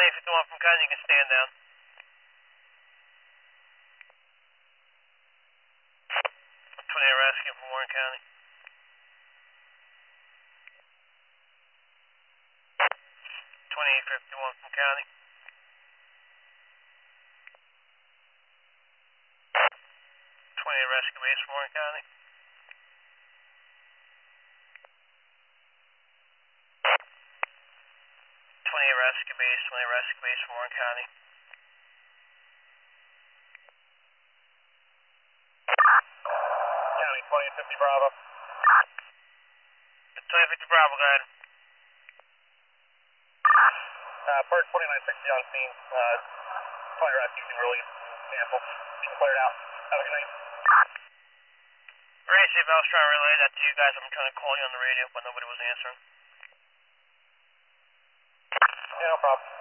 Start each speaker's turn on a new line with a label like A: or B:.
A: 2851 from County, you can stand down. 28 rescue from Warren County. 2851 from County. 28 rescue base from Warren County. 28 rescue base from Warren County. County 2050 Bravo. 2050 Bravo, go ahead. Bird 2960 on scene. 20 rescue can release sample. You can clear it out. Have a good night. Racy, if I was trying to relay that to you guys, I'm trying to call you on the radio, but nobody was answering.
B: Yeah, no problem.